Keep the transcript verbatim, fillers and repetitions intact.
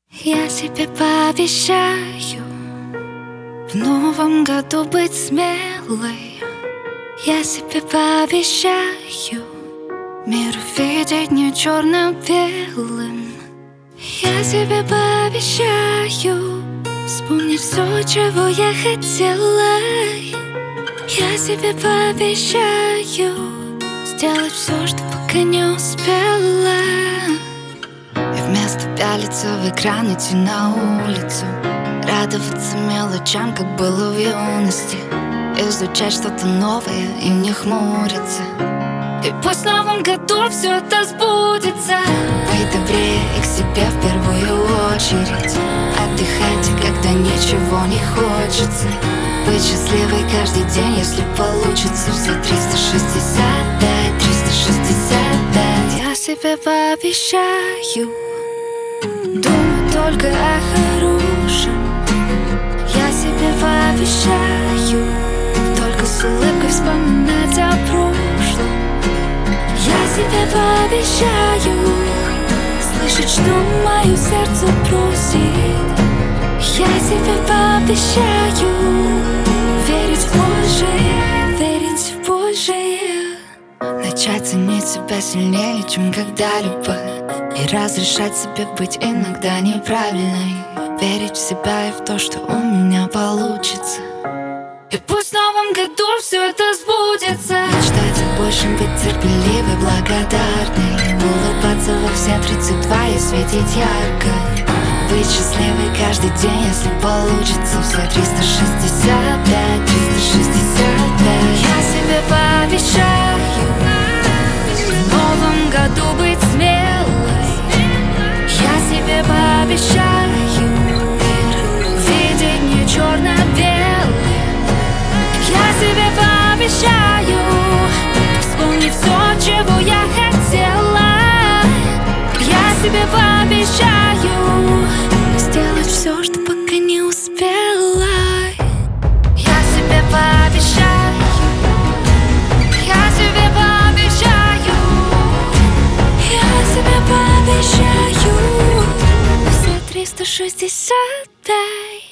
Я себе пообещаю в новом году быть смелой. Я себе пообещаю мир видеть не черно-белым. Я себе пообещаю вспомнить все, чего я хотела. Я себе пообещаю сделать все, что пока не успела. И вместо пялиться в экран идти на улицу, радоваться мелочам, как было в юности, изучать что-то новое и не хмуриться. И пусть в новом году все это сбудется. Быть добрее и к себе в первую очередь. Отдыхайте, когда ничего не хочется. Быть счастливой каждый день, если получится. Все триста шестьдесят пять, триста шестьдесят пять. Я себе пообещаю думать только о хорошем. Я себе пообещаю только с улыбкой вспоминать о прошлом. Я себе пообещаю слышать, что мое сердце просит. Я себе пообещаю верить в большее, верить в большее. Начать ценить себя сильнее, чем когда-либо, и разрешать себе быть иногда неправильной. Верить в себя и в то, что у меня получится. И пусть в новом году все это сбудется. Мечтать о большем, быть терпеливой, благодарной, улыбаться во все тридцать два и светить ярко. Быть счастливой каждый день, если получится. Все триста шестьдесят пять, триста шестьдесят пять. Я себе пообещаю в новом году быть смелой. Я себе пообещаю мир видеть не черно-белым. Я себе пообещаю вспомнить все, чего я хотела. Я себе пообещаю сделать все, что пока не успела. Я себе пообещаю, я себе пообещаю, я себе пообещаю все триста шестьдесят пять.